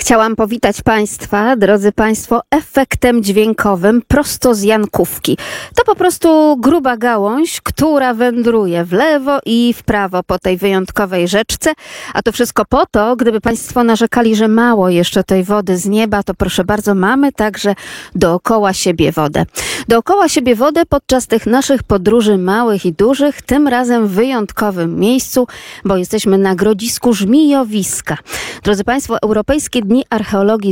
Chciałam powitać Państwa, drodzy Państwo, efektem dźwiękowym prosto z Jankówki. To po prostu gruba gałąź, która wędruje w lewo i w prawo po tej wyjątkowej rzeczce. A to wszystko po to, gdyby Państwo narzekali, że mało jeszcze tej wody z nieba, to proszę bardzo, mamy także dookoła siebie wodę. Dookoła siebie wodę podczas tych naszych podróży małych i dużych, tym razem w wyjątkowym miejscu, bo jesteśmy na Grodzisku Żmijowiska. Drodzy Państwo, Europejskie Dni Archeologii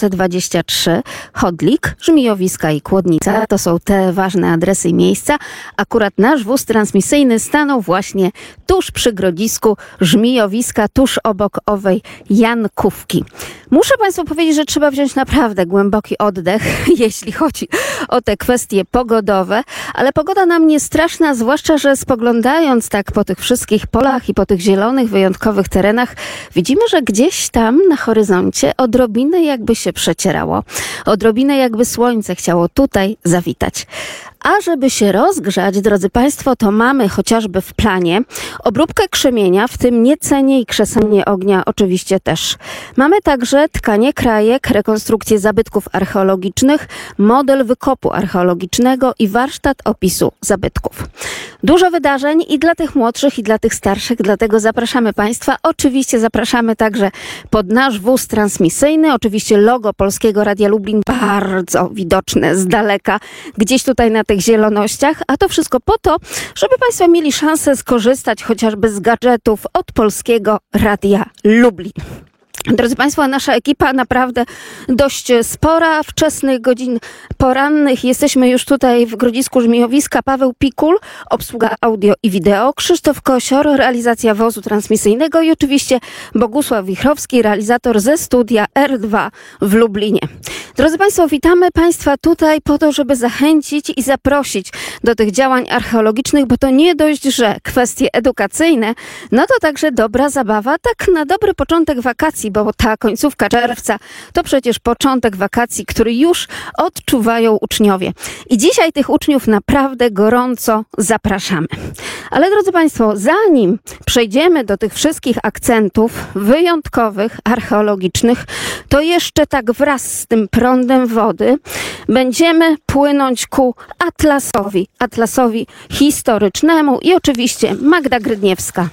2023, Chodlik, Żmijowiska i Kłodnica to są te ważne adresy i miejsca. Akurat nasz wóz transmisyjny stanął właśnie tuż przy Grodzisku Żmijowiska, tuż obok owej Jankówki. Muszę Państwu powiedzieć, że trzeba wziąć naprawdę głęboki oddech, jeśli chodzi o te kwestie pogodowe, ale pogoda nam nie straszna, zwłaszcza, że spoglądając tak po tych wszystkich polach i po tych zielonych, wyjątkowych terenach, widzimy, że gdzieś tam na horyzoncie odrobinę jakby się przecierało. Odrobinę jakby słońce chciało tutaj zawitać. A żeby się rozgrzać, drodzy Państwo, to mamy chociażby w planie obróbkę krzemienia, w tym niecenie i krzesanie ognia oczywiście też. Mamy także tkanie krajek, rekonstrukcję zabytków archeologicznych, model wykopu archeologicznego i warsztat opisu zabytków. Dużo wydarzeń i dla tych młodszych, i dla tych starszych, dlatego zapraszamy Państwa. Oczywiście zapraszamy także pod nasz wóz transmisyjny. Oczywiście logo Polskiego Radia Lublin bardzo widoczne z daleka, gdzieś tutaj na tych zielonościach, a to wszystko po to, żeby Państwo mieli szansę skorzystać chociażby z gadżetów od Polskiego Radia Lublin. Drodzy Państwo, nasza ekipa naprawdę dość spora, wczesnych godzin porannych. Jesteśmy już tutaj w Grodzisku Żmijowiska. Paweł Pikul, obsługa audio i wideo, Krzysztof Kosior, realizacja wozu transmisyjnego i oczywiście Bogusław Wichrowski, realizator ze studia R2 w Lublinie. Drodzy Państwo, witamy Państwa tutaj po to, żeby zachęcić i zaprosić do tych działań archeologicznych, bo to nie dość, że kwestie edukacyjne, no to także dobra zabawa, tak na dobry początek wakacji, bo ta końcówka czerwca to przecież początek wakacji, który już odczuwają uczniowie. I dzisiaj tych uczniów naprawdę gorąco zapraszamy. Ale drodzy Państwo, zanim przejdziemy do tych wszystkich akcentów wyjątkowych, archeologicznych, to jeszcze tak wraz z tym prądem wody będziemy płynąć ku Atlasowi historycznemu i oczywiście Magda Grydniewska.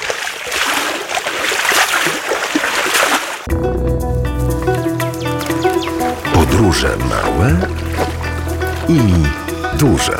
Podróże małe i duże.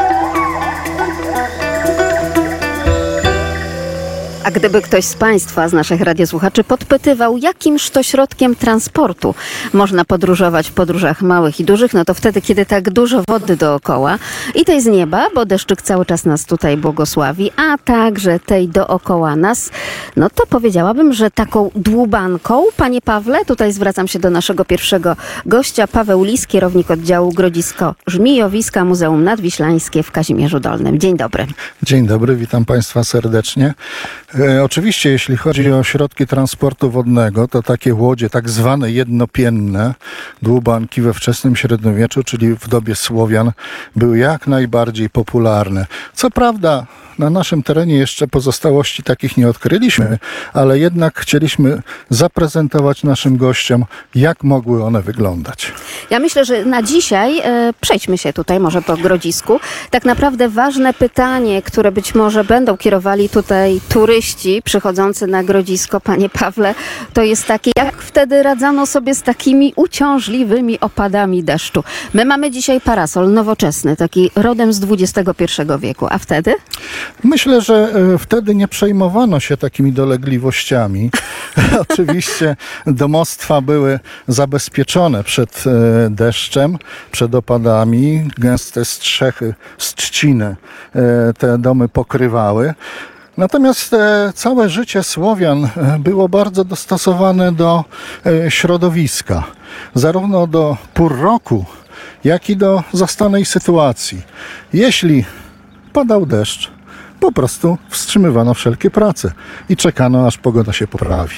A gdyby ktoś z Państwa, z naszych radiosłuchaczy podpytywał, jakimż to środkiem transportu można podróżować w podróżach małych i dużych, no to wtedy, kiedy tak dużo wody dookoła i tej z nieba, bo deszczyk cały czas nas tutaj błogosławi, a także tej dookoła nas, no to powiedziałabym, że taką dłubanką, Panie Pawle, tutaj zwracam się do naszego pierwszego gościa, Paweł Lis, kierownik oddziału Grodzisko Żmijowiska, Muzeum Nadwiślańskie w Kazimierzu Dolnym. Dzień dobry. Dzień dobry, witam Państwa serdecznie. Oczywiście, jeśli chodzi o środki transportu wodnego, to takie łodzie tak zwane jednopienne, dłubanki we wczesnym średniowieczu, czyli w dobie Słowian, były jak najbardziej popularne. Co prawda na naszym terenie jeszcze pozostałości takich nie odkryliśmy, ale jednak chcieliśmy zaprezentować naszym gościom, jak mogły one wyglądać. Ja myślę, że na dzisiaj przejdźmy się tutaj może po Grodzisku. Tak naprawdę ważne pytanie, które być może będą kierowali tutaj turyści przychodzący na Grodzisko, Panie Pawle, to jest takie, jak wtedy radzano sobie z takimi uciążliwymi opadami deszczu. My mamy dzisiaj parasol nowoczesny, taki rodem z XXI wieku, a wtedy? Myślę, że wtedy nie przejmowano się takimi dolegliwościami. Oczywiście domostwa były zabezpieczone przed deszczem, przed opadami. Gęste strzechy z trzciny te domy pokrywały. Natomiast całe życie Słowian było bardzo dostosowane do środowiska, zarówno do pór roku, jak i do zastanej sytuacji. Jeśli padał deszcz, po prostu wstrzymywano wszelkie prace i czekano, aż pogoda się poprawi.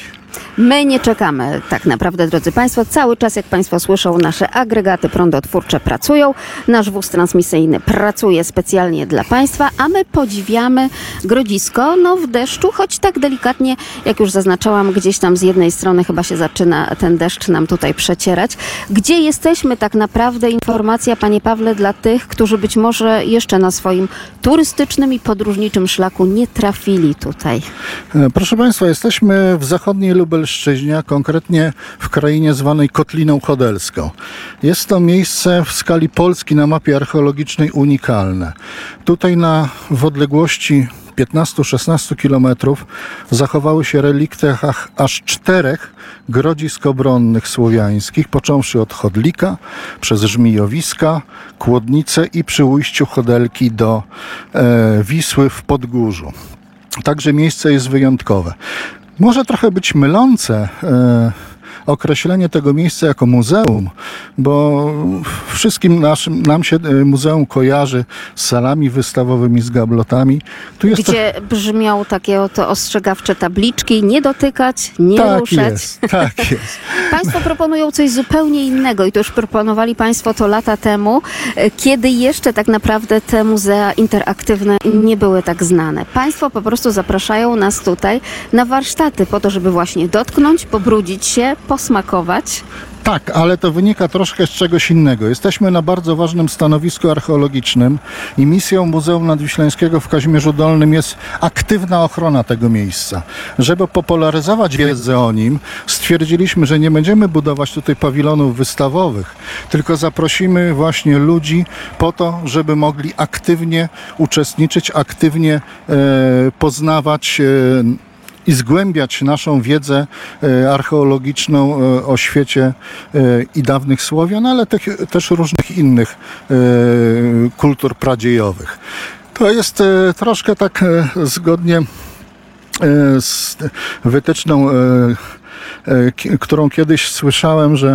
My nie czekamy tak naprawdę, drodzy Państwo. Cały czas, jak Państwo słyszą, nasze agregaty prądotwórcze pracują. Nasz wóz transmisyjny pracuje specjalnie dla Państwa, a my podziwiamy Grodzisko w deszczu, choć tak delikatnie, jak już zaznaczałam, gdzieś tam z jednej strony chyba się zaczyna ten deszcz nam tutaj przecierać. Gdzie jesteśmy tak naprawdę? Informacja, Panie Pawle, dla tych, którzy być może jeszcze na swoim turystycznym i podróżniczym szlaku nie trafili tutaj. Proszę Państwa, jesteśmy w zachodniej Lubelszczyźnie, a konkretnie w krainie zwanej Kotliną Chodelską. Jest to miejsce w skali Polski na mapie archeologicznej unikalne. Tutaj w odległości 15-16 kilometrów zachowały się relikty aż 4 grodzisk obronnych słowiańskich, począwszy od Chodlika, przez Żmijowiska, Kłodnice i przy ujściu Chodelki do Wisły w Podgórzu. Także miejsce jest wyjątkowe. Może trochę być mylące określenie tego miejsca jako muzeum, bo wszystkim nam się muzeum kojarzy z salami wystawowymi, z gablotami. Tu jest gdzie brzmią takie oto ostrzegawcze tabliczki: nie dotykać, nie ruszać. Tak jest. Państwo proponują coś zupełnie innego i to już proponowali Państwo to lata temu, kiedy jeszcze tak naprawdę te muzea interaktywne nie były tak znane. Państwo po prostu zapraszają nas tutaj na warsztaty po to, żeby właśnie dotknąć, pobrudzić się, posmakować. Tak, ale to wynika troszkę z czegoś innego. Jesteśmy na bardzo ważnym stanowisku archeologicznym i misją Muzeum Nadwiślańskiego w Kazimierzu Dolnym jest aktywna ochrona tego miejsca. Żeby popularyzować wiedzę o nim, stwierdziliśmy, że nie będziemy budować tutaj pawilonów wystawowych, tylko zaprosimy właśnie ludzi po to, żeby mogli aktywnie uczestniczyć, aktywnie poznawać i zgłębiać naszą wiedzę archeologiczną o świecie i dawnych Słowian, ale też różnych innych kultur pradziejowych. To jest troszkę tak zgodnie z wytyczną, którą kiedyś słyszałem, że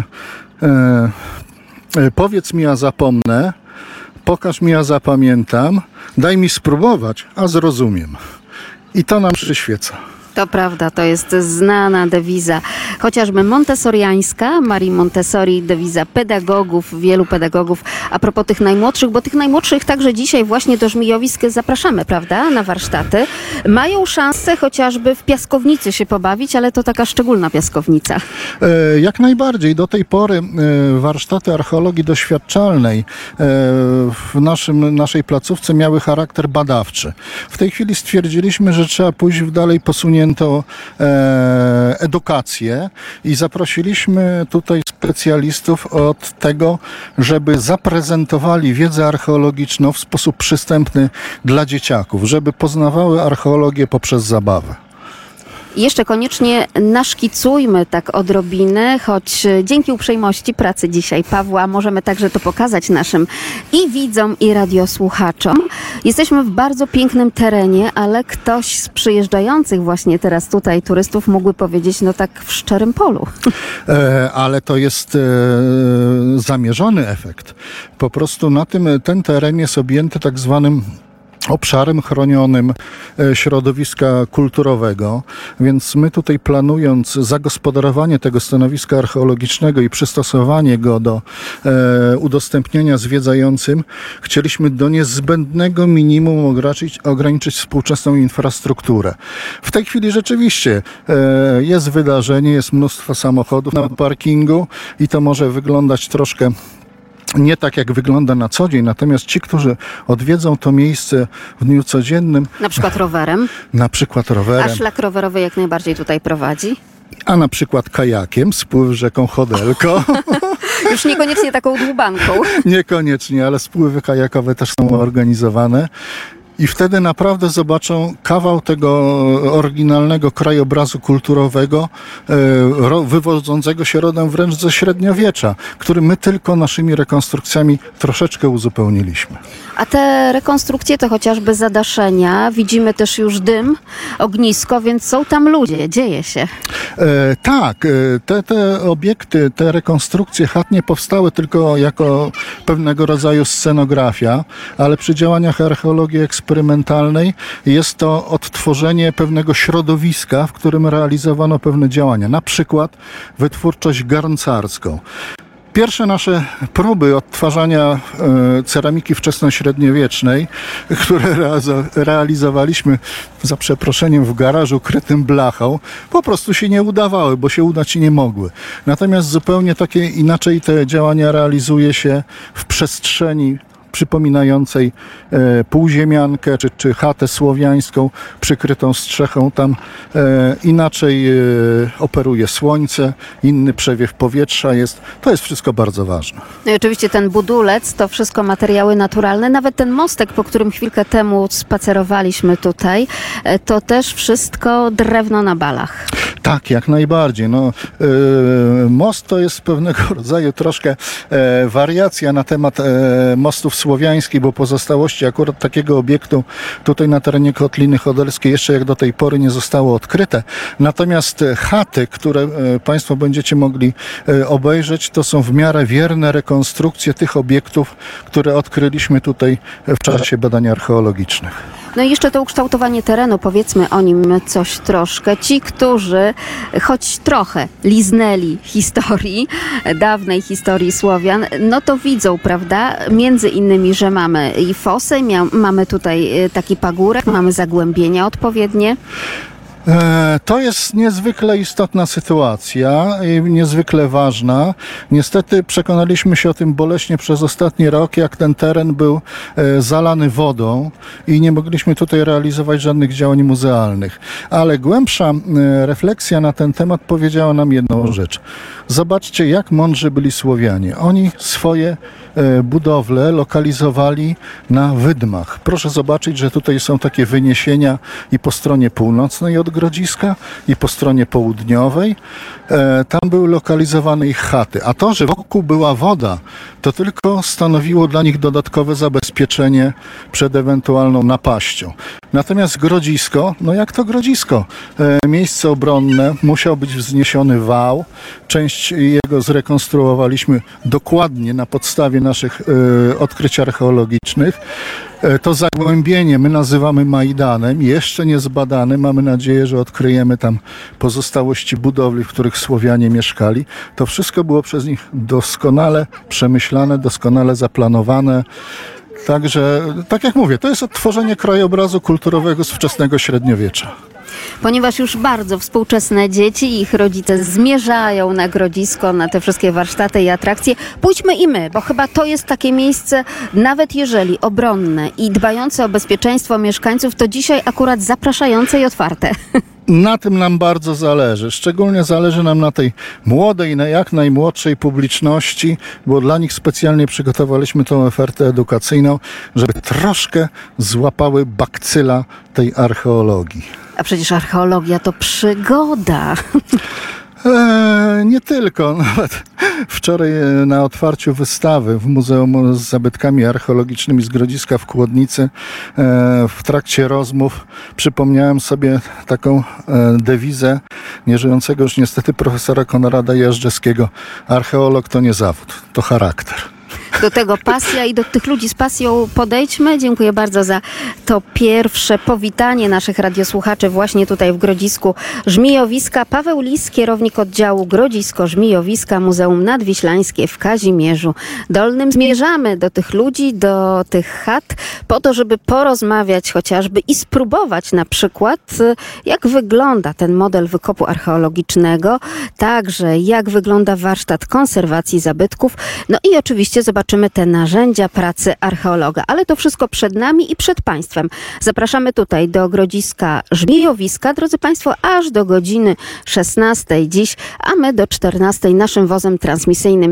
powiedz mi, a zapomnę, pokaż mi, a zapamiętam, daj mi spróbować, a zrozumiem. I to nam przyświeca. To prawda, to jest znana dewiza, chociażby montessoriańska, Marii Montessori, dewiza pedagogów, wielu pedagogów. A propos tych najmłodszych, bo tych najmłodszych także dzisiaj właśnie do Żmijowisk zapraszamy, prawda, na warsztaty. Mają szansę chociażby w piaskownicy się pobawić, ale to taka szczególna piaskownica. Jak najbardziej. Do tej pory warsztaty archeologii doświadczalnej w naszej placówce miały charakter badawczy. W tej chwili stwierdziliśmy, że trzeba pójść w dalej posuniętą edukację i zaprosiliśmy tutaj specjalistów od tego, żeby zaprezentowali wiedzę archeologiczną w sposób przystępny dla dzieciaków, żeby poznawały archeologię poprzez zabawę. Jeszcze koniecznie naszkicujmy tak odrobinę, choć dzięki uprzejmości pracy dzisiaj Pawła możemy także to pokazać naszym i widzom, i radiosłuchaczom. Jesteśmy w bardzo pięknym terenie, ale ktoś z przyjeżdżających właśnie teraz tutaj turystów mógłby powiedzieć, no tak w szczerym polu. Ale to jest zamierzony efekt. Po prostu ten teren jest objęty tak zwanym obszarem chronionym środowiska kulturowego, więc my tutaj, planując zagospodarowanie tego stanowiska archeologicznego i przystosowanie go do udostępnienia zwiedzającym, chcieliśmy do niezbędnego minimum ograniczyć współczesną infrastrukturę. W tej chwili rzeczywiście jest wydarzenie, jest mnóstwo samochodów na parkingu i to może wyglądać troszkę nie tak, jak wygląda na co dzień, natomiast ci, którzy odwiedzą to miejsce w dniu codziennym... Na przykład rowerem? Na przykład rowerem. A szlak rowerowy jak najbardziej tutaj prowadzi? A na przykład kajakiem, spływ rzeką Chodelko. Już niekoniecznie taką dłubanką. Niekoniecznie, ale spływy kajakowe też są organizowane. I wtedy naprawdę zobaczą kawał tego oryginalnego krajobrazu kulturowego, wywodzącego się rodem wręcz ze średniowiecza, który my tylko naszymi rekonstrukcjami troszeczkę uzupełniliśmy. A te rekonstrukcje to chociażby zadaszenia, widzimy też już dym, ognisko, więc są tam ludzie, dzieje się. Tak, te obiekty, te rekonstrukcje chat nie powstały tylko jako pewnego rodzaju scenografia, ale przy działaniach archeologii eksperymentalnej eksperymentalnej. Jest to odtworzenie pewnego środowiska, w którym realizowano pewne działania, na przykład wytwórczość garncarską. Pierwsze nasze próby odtwarzania ceramiki wczesnośredniowiecznej, które realizowaliśmy za przeproszeniem w garażu krytym blachą, po prostu się nie udawały, bo się udać nie mogły. Natomiast zupełnie takie inaczej te działania realizuje się w przestrzeni przypominającej półziemiankę czy chatę słowiańską przykrytą strzechą. Tam inaczej operuje słońce, inny przewiew powietrza jest. To jest wszystko bardzo ważne. No i oczywiście ten budulec to wszystko materiały naturalne. Nawet ten mostek, po którym chwilkę temu spacerowaliśmy tutaj, to też wszystko drewno na balach. Tak, jak najbardziej. No, most to jest pewnego rodzaju troszkę wariacja na temat mostów słowiańskich, bo pozostałości akurat takiego obiektu tutaj na terenie Kotliny Chodelskiej jeszcze jak do tej pory nie zostało odkryte. Natomiast chaty, które Państwo będziecie mogli obejrzeć, to są w miarę wierne rekonstrukcje tych obiektów, które odkryliśmy tutaj w czasie badań archeologicznych. No i jeszcze to ukształtowanie terenu, powiedzmy o nim coś troszkę. Ci, którzy choć trochę liznęli historii, dawnej historii Słowian, no to widzą, prawda, między innymi, że mamy i fosy, mamy tutaj taki pagórek, mamy zagłębienia odpowiednie. To jest niezwykle istotna sytuacja i niezwykle ważna. Niestety przekonaliśmy się o tym boleśnie przez ostatni rok, jak ten teren był zalany wodą i nie mogliśmy tutaj realizować żadnych działań muzealnych. Ale głębsza refleksja na ten temat powiedziała nam jedną rzecz. Zobaczcie, jak mądrzy byli Słowianie. Oni swoje budowle lokalizowali na wydmach. Proszę zobaczyć, że tutaj są takie wyniesienia i po stronie północnej od Grodziska, i po stronie południowej. Tam były lokalizowane ich chaty. A to, że wokół była woda, to tylko stanowiło dla nich dodatkowe zabezpieczenie przed ewentualną napaścią. Natomiast Grodzisko, no jak to Grodzisko? Miejsce obronne, musiał być wzniesiony wał. Część jego zrekonstruowaliśmy dokładnie na podstawie naszych odkryć archeologicznych. To zagłębienie my nazywamy Majdanem, jeszcze nie zbadane. Mamy nadzieję, że odkryjemy tam pozostałości budowli, w których Słowianie mieszkali. To wszystko było przez nich doskonale przemyślane, doskonale zaplanowane. Także, tak jak mówię, to jest odtworzenie krajobrazu kulturowego z wczesnego średniowiecza. Ponieważ już bardzo współczesne dzieci i ich rodzice zmierzają na Grodzisko, na te wszystkie warsztaty i atrakcje, pójdźmy i my, bo chyba to jest takie miejsce, nawet jeżeli obronne i dbające o bezpieczeństwo mieszkańców, to dzisiaj akurat zapraszające i otwarte. Na tym nam bardzo zależy. Szczególnie zależy nam na tej młodej, na jak najmłodszej publiczności, bo dla nich specjalnie przygotowaliśmy tą ofertę edukacyjną, żeby troszkę złapały bakcyla tej archeologii. A przecież archeologia to przygoda. Nie tylko. Nawet wczoraj na otwarciu wystawy w Muzeum z Zabytkami Archeologicznymi z Grodziska w Kłodnicy w trakcie rozmów przypomniałem sobie taką dewizę nieżyjącego już niestety profesora Konrada Jażdżewskiego. Archeolog to nie zawód, to charakter. Do tego pasja i do tych ludzi z pasją podejdźmy. Dziękuję bardzo za to pierwsze powitanie naszych radiosłuchaczy właśnie tutaj w Grodzisku Żmijowiska. Paweł Lis, kierownik oddziału Grodzisko-Żmijowiska, Muzeum Nadwiślańskie w Kazimierzu Dolnym. Zmierzamy do tych ludzi, do tych chat po to, żeby porozmawiać chociażby i spróbować na przykład, jak wygląda ten model wykopu archeologicznego, także jak wygląda warsztat konserwacji zabytków, no i oczywiście zobaczymy te narzędzia pracy archeologa. Ale to wszystko przed nami i przed Państwem. Zapraszamy tutaj do Grodziska Żmijowiska, drodzy Państwo, aż do godziny 16 dziś, a my do 14 naszym wozem transmisyjnym.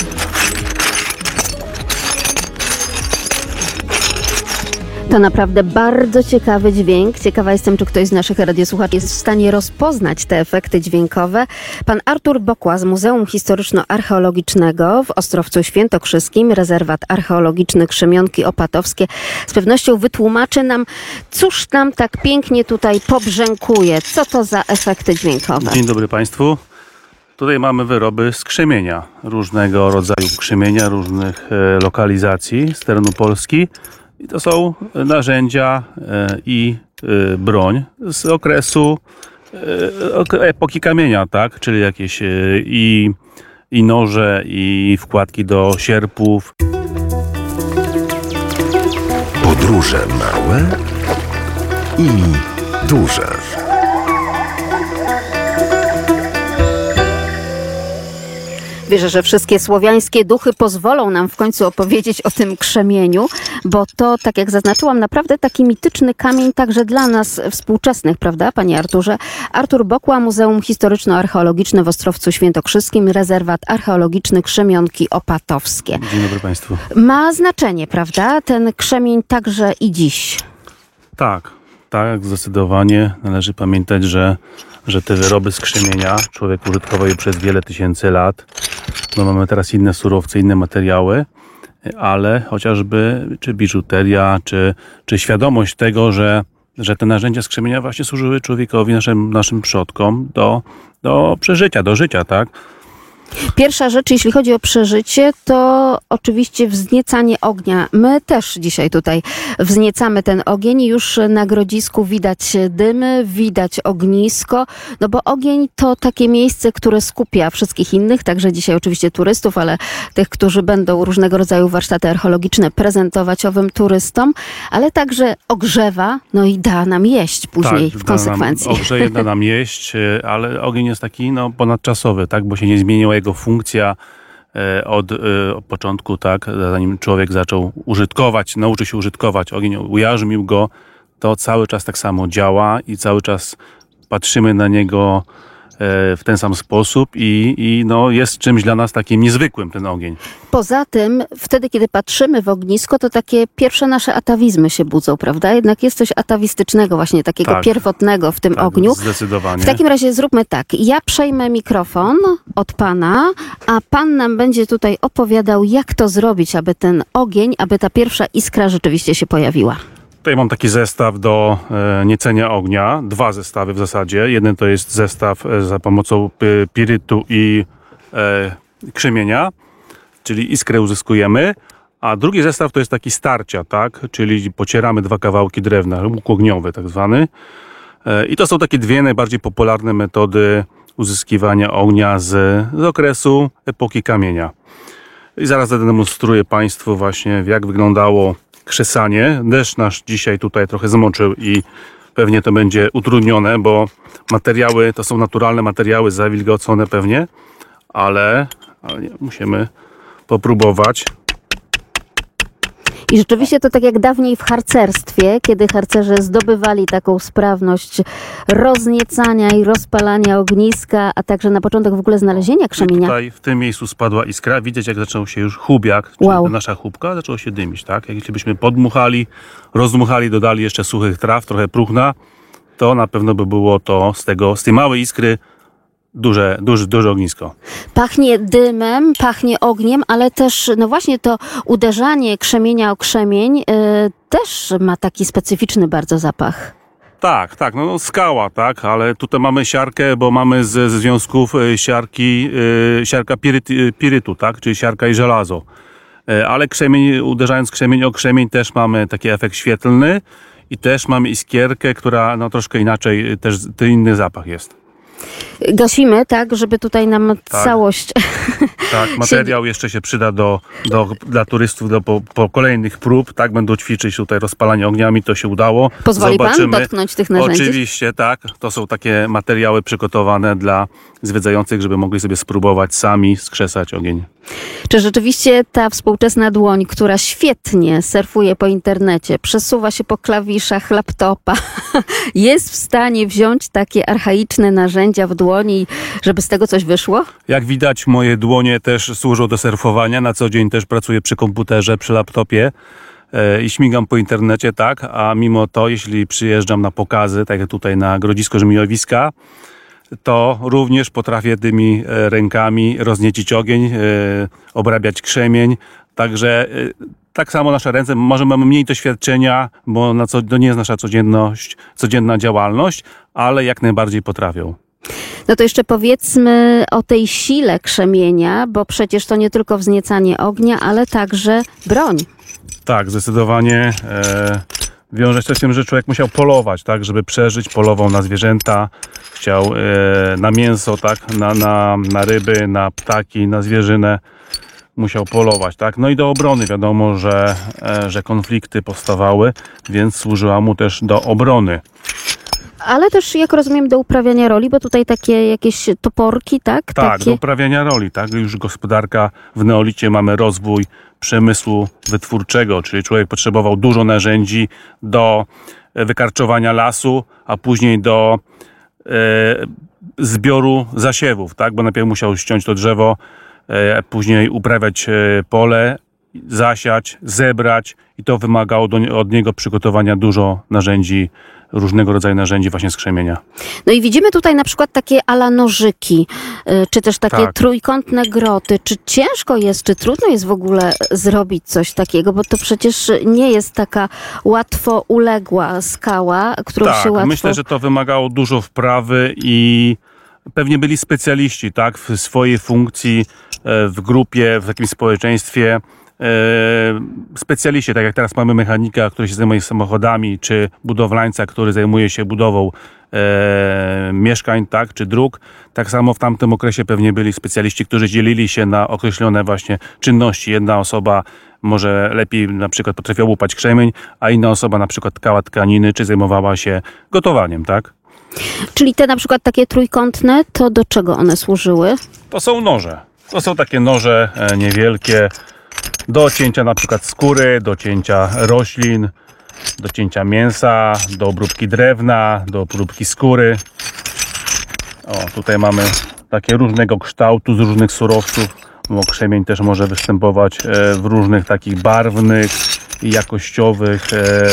To naprawdę bardzo ciekawy dźwięk. Ciekawa jestem, czy ktoś z naszych radiosłuchaczy jest w stanie rozpoznać te efekty dźwiękowe. Pan Artur Bokła z Muzeum Historyczno-Archeologicznego w Ostrowcu Świętokrzyskim, rezerwat archeologiczny Krzemionki Opatowskie, z pewnością wytłumaczy nam, cóż nam tak pięknie tutaj pobrzękuje. Co to za efekty dźwiękowe? Dzień dobry Państwu. Tutaj mamy wyroby z krzemienia, różnego rodzaju krzemienia, różnych lokalizacji z terenu Polski. I to są narzędzia i broń z okresu epoki kamienia, tak? Czyli jakieś i noże, i wkładki do sierpów. Podróże małe i duże. Wierzę, że wszystkie słowiańskie duchy pozwolą nam w końcu opowiedzieć o tym krzemieniu, bo to, tak jak zaznaczyłam, naprawdę taki mityczny kamień także dla nas współczesnych, prawda, panie Arturze? Artur Bokła, Muzeum Historyczno-Archeologiczne w Ostrowcu Świętokrzyskim, Rezerwat Archeologiczny Krzemionki Opatowskie. Dzień dobry państwu. Ma znaczenie, prawda, ten krzemień także i dziś? Tak, zdecydowanie. Należy pamiętać, że te wyroby z krzemienia człowiek użytkował je przez wiele tysięcy lat. No mamy teraz inne surowce, inne materiały, ale chociażby czy biżuteria, czy świadomość tego, że te narzędzia z krzemienia właśnie służyły człowiekowi, naszym przodkom do przeżycia, do życia, tak? Pierwsza rzecz, jeśli chodzi o przeżycie, to oczywiście wzniecanie ognia. My też dzisiaj tutaj wzniecamy ten ogień i już na grodzisku widać dymy, widać ognisko, no bo ogień to takie miejsce, które skupia wszystkich innych, także dzisiaj oczywiście turystów, ale tych, którzy będą różnego rodzaju warsztaty archeologiczne prezentować owym turystom, ale także ogrzewa, no i da nam jeść później w konsekwencji. Ogrzeje, da nam jeść, ale ogień jest taki ponadczasowy, tak, bo się nie zmieniła jego funkcja od początku, tak, zanim człowiek nauczył się użytkować ogień, ujarzmił go, to cały czas tak samo działa i cały czas patrzymy na niego w ten sam sposób i jest czymś dla nas takim niezwykłym ten ogień. Poza tym, wtedy kiedy patrzymy w ognisko, to takie pierwsze nasze atawizmy się budzą, prawda? Jednak jest coś atawistycznego właśnie, takiego pierwotnego w tym ogniu. Zdecydowanie. W takim razie zróbmy tak. Ja przejmę mikrofon od pana, a pan nam będzie tutaj opowiadał, jak to zrobić, aby ten ogień, aby ta pierwsza iskra rzeczywiście się pojawiła. Tutaj mam taki zestaw do niecenia ognia. 2 zestawy w zasadzie. Jeden to jest zestaw za pomocą pirytu i krzemienia, czyli iskrę uzyskujemy. A drugi zestaw to jest taki starcia, tak? Czyli pocieramy 2 kawałki drewna, łuk ogniowy tak zwany. I to są takie 2 najbardziej popularne metody uzyskiwania ognia z okresu epoki kamienia. I zaraz zademonstruję państwu właśnie, jak wyglądało krzesanie. Deszcz nasz dzisiaj tutaj trochę zmoczył i pewnie to będzie utrudnione, bo materiały to są naturalne materiały, zawilgocone pewnie, ale nie, musimy popróbować. I rzeczywiście to tak jak dawniej w harcerstwie, kiedy harcerze zdobywali taką sprawność rozniecania i rozpalania ogniska, a także na początek w ogóle znalezienia krzemienia. Tutaj w tym miejscu spadła iskra. Widać, jak zaczął się już chubiak, czyli nasza chubka, zaczęło się dymić, tak? Jak jeśli byśmy podmuchali, rozdmuchali, dodali jeszcze suchych traw, trochę próchna, to na pewno by było to z tej małej iskry duże ognisko. Pachnie dymem, pachnie ogniem, ale też, no właśnie to uderzanie krzemienia o krzemień też ma taki specyficzny bardzo zapach. Tak, skała, tak, ale tutaj mamy siarkę, bo mamy ze związków siarka pirytu, tak, czyli siarka i żelazo. Ale uderzając krzemień o krzemień też mamy taki efekt świetlny i też mamy iskierkę, która troszkę inaczej, też inny zapach jest. Gasimy, tak, żeby tutaj nam całość... Tak, materiał jeszcze się przyda dla turystów po kolejnych prób, tak, będą ćwiczyć tutaj rozpalanie ogniami, to się udało. Pozwoli pan dotknąć tych narzędzi? Oczywiście, tak, to są takie materiały przygotowane dla zwiedzających, żeby mogli sobie spróbować sami skrzesać ogień. Czy rzeczywiście ta współczesna dłoń, która świetnie surfuje po internecie, przesuwa się po klawiszach laptopa, jest w stanie wziąć takie archaiczne narzędzia w dłoni, żeby z tego coś wyszło? Jak widać, moje dłonie też służą do surfowania. Na co dzień też pracuję przy komputerze, przy laptopie i śmigam po internecie, tak? A mimo to, jeśli przyjeżdżam na pokazy, tak jak tutaj na Grodzisko Żmijowiska, to również potrafię tymi rękami rozniecić ogień, obrabiać krzemień. Także tak samo nasze ręce, może mamy mniej doświadczenia, bo to nie jest nasza codzienna działalność, ale jak najbardziej potrafią. No to jeszcze powiedzmy o tej sile krzemienia, bo przecież to nie tylko wzniecanie ognia, ale także broń. Tak, zdecydowanie wiąże się z tym, że człowiek musiał polować, tak, żeby przeżyć, polował na zwierzęta, chciał na mięso, tak, na ryby, na ptaki, na zwierzynę, musiał polować, tak. No i do obrony wiadomo, że konflikty powstawały, więc służyła mu też do obrony. Ale też, jak rozumiem, do uprawiania roli, bo tutaj takie jakieś toporki, tak? Tak, takie... do uprawiania roli, tak. Już gospodarka w neolicie, mamy rozwój przemysłu wytwórczego, czyli człowiek potrzebował dużo narzędzi do wykarczowania lasu, a później do zbioru zasiewów, tak, bo najpierw musiał ściąć to drzewo, później uprawiać pole, zasiać, zebrać i to wymagało od niego przygotowania dużo narzędzi, różnego rodzaju narzędzi właśnie z krzemienia. No i widzimy tutaj na przykład takie ala nożyki, czy też takie Tak. trójkątne groty. Czy ciężko jest, czy trudno jest w ogóle zrobić coś takiego? Bo to przecież nie jest taka łatwo uległa skała, którą Tak, się łatwo... myślę, że to wymagało dużo wprawy i pewnie byli specjaliści, tak, w swojej funkcji, w grupie, w jakimś społeczeństwie. Specjaliści, tak jak teraz mamy mechanika, który się zajmuje samochodami, czy budowlańca, który zajmuje się budową mieszkań, tak, czy dróg. Tak samo w tamtym okresie pewnie byli specjaliści, którzy dzielili się na określone właśnie czynności. Jedna osoba może lepiej na przykład potrafiła łupać krzemień, a inna osoba na przykład tkała tkaniny, czy zajmowała się gotowaniem, tak? Czyli te na przykład takie trójkątne, to do czego one służyły? To są noże. To są takie noże niewielkie, do cięcia na przykład skóry, do cięcia roślin, do cięcia mięsa, do obróbki drewna, do obróbki skóry. O, tutaj mamy takie różnego kształtu, z różnych surowców, bo krzemień też może występować w różnych takich barwnych i jakościowych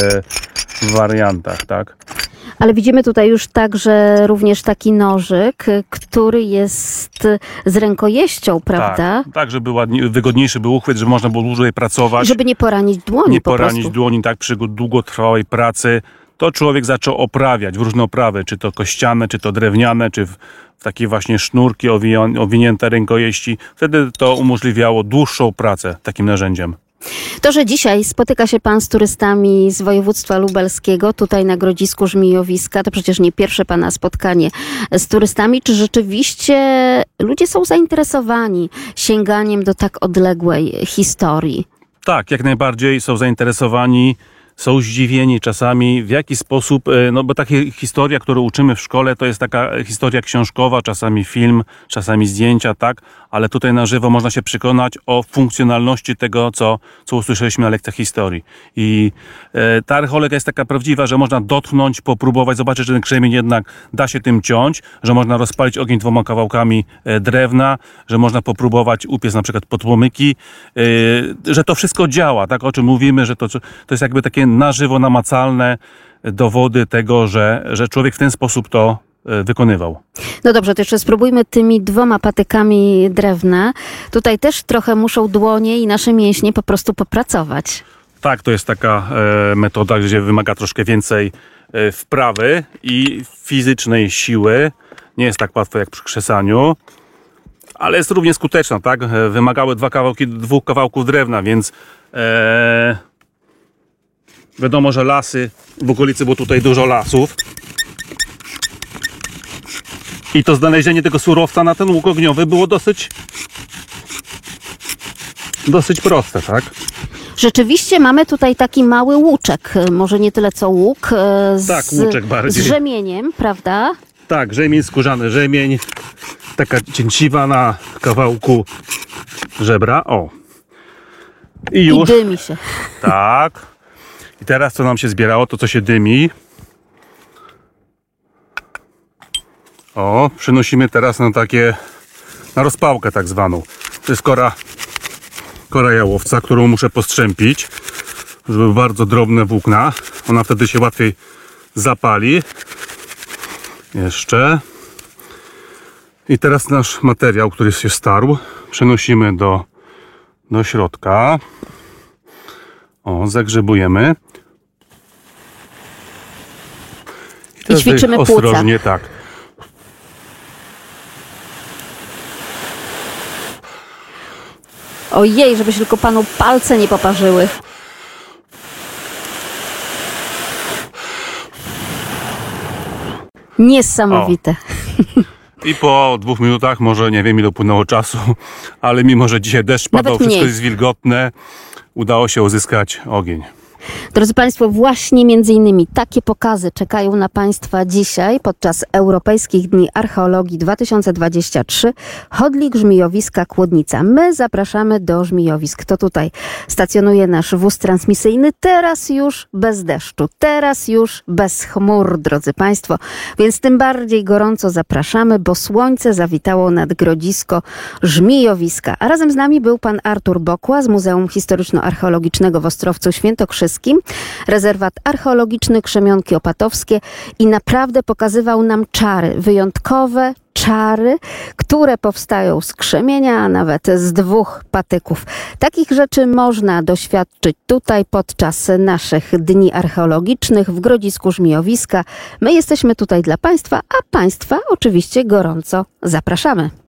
wariantach, tak? Ale widzimy tutaj już także również taki nożyk, który jest z rękojeścią, prawda? Tak, żeby wygodniejszy był uchwyt, żeby można było dłużej pracować. Żeby nie poranić dłoni Nie po poranić prostu. dłoni, tak, przy długotrwałej pracy. To człowiek zaczął oprawiać w różne oprawy, czy to kościane, czy to drewniane, czy w takie właśnie sznurki owinięte rękojeści. Wtedy to umożliwiało dłuższą pracę takim narzędziem. To, że dzisiaj spotyka się pan z turystami z województwa lubelskiego, tutaj na Grodzisku Żmijowiska, to przecież nie pierwsze pana spotkanie z turystami. Czy rzeczywiście ludzie są zainteresowani sięganiem do tak odległej historii? Tak, jak najbardziej są zainteresowani, są zdziwieni czasami, w jaki sposób, no bo taka historia, którą uczymy w szkole, to jest taka historia książkowa, czasami film, czasami zdjęcia, tak, ale tutaj na żywo można się przekonać o funkcjonalności tego, co usłyszeliśmy na lekcjach historii. I ta archeologia jest taka prawdziwa, że można dotknąć, popróbować, zobaczyć, że ten krzemień jednak da się tym ciąć, że można rozpalić ogień 2 kawałkami drewna, że można popróbować upiec na przykład podpłomyki, że to wszystko działa, tak, o czym mówimy, że to jest jakby takie na żywo namacalne dowody tego, że człowiek w ten sposób to wykonywał. No dobrze, to jeszcze spróbujmy tymi 2 patykami drewna. Tutaj też trochę muszą dłonie i nasze mięśnie po prostu popracować. Tak, to jest taka metoda, gdzie wymaga troszkę więcej wprawy i fizycznej siły. Nie jest tak łatwo jak przy krzesaniu, ale jest równie skuteczna, tak? Wymagały 2 kawałków drewna, więc wiadomo, że lasy, w okolicy było tutaj dużo lasów. I to znalezienie tego surowca na ten łuk ogniowy było dosyć proste, tak? Rzeczywiście mamy tutaj taki mały łuczek, może nie tyle co łuk, Tak, łuczek bardziej. z rzemieniem, prawda? Tak, rzemień, skórzany rzemień, taka cięciwa na kawałku żebra, o. I już. I dymi się. Tak. I teraz co nam się zbierało, to co się dymi. O, przenosimy teraz na rozpałkę tak zwaną. To jest kora jałowca, którą muszę postrzępić, żeby były bardzo drobne włókna. Ona wtedy się łatwiej zapali. Jeszcze. I teraz nasz materiał, który się starł, przenosimy do środka. O, zagrzebujemy. I ćwiczymy płuca. Ostrożnie, tak. Ojej, żeby się tylko panu palce nie poparzyły. Niesamowite. I po 2 minutach, może nie wiem ile upłynęło czasu, ale mimo, że dzisiaj deszcz padał, Nawet wszystko mniej. jest wilgotne, udało się uzyskać ogień. Drodzy Państwo, właśnie między innymi takie pokazy czekają na Państwa dzisiaj podczas Europejskich Dni Archeologii 2023. Chodlik Żmijowiska Kłodnica. My zapraszamy do Żmijowisk. To tutaj stacjonuje nasz wóz transmisyjny. Teraz już bez deszczu, teraz już bez chmur, drodzy Państwo. Więc tym bardziej gorąco zapraszamy, bo słońce zawitało nad grodzisko Żmijowiska. A razem z nami był pan Artur Bokła z Muzeum Historyczno-Archeologicznego w Ostrowcu Świętokrzyskim. Rezerwat archeologiczny Krzemionki Opatowskie i naprawdę pokazywał nam czary, wyjątkowe czary, które powstają z krzemienia, a nawet z 2 patyków. Takich rzeczy można doświadczyć tutaj podczas naszych dni archeologicznych w Grodzisku Żmijowiska. My jesteśmy tutaj dla Państwa, a Państwa oczywiście gorąco zapraszamy.